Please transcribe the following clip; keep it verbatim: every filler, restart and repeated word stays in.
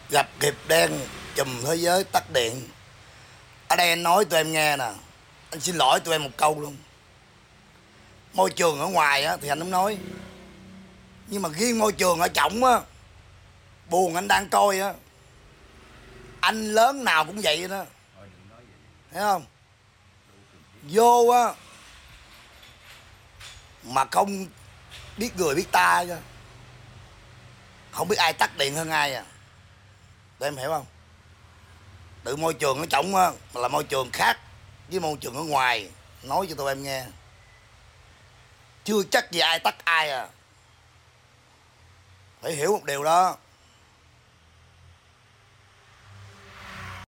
Gặp kịp đen chùm thế giới tắt điện. Ở đây anh nói tụi em nghe nè. Anh xin lỗi tụi em một câu luôn. Môi trường ở ngoài á thì anh không nói, nhưng mà riêng môi trường ở trọng á, buồn anh đang coi á, anh lớn nào cũng vậy đó. Thấy không? Vô á mà không biết người biết ta chứ, không biết ai tắt điện hơn ai à. Tụi em hiểu không? Tự môi trường ở trọng á mà là môi trường khác với môi trường ở ngoài. Nói cho tụi em nghe, chưa chắc gì ai tắt ai à. Phải hiểu một điều đó.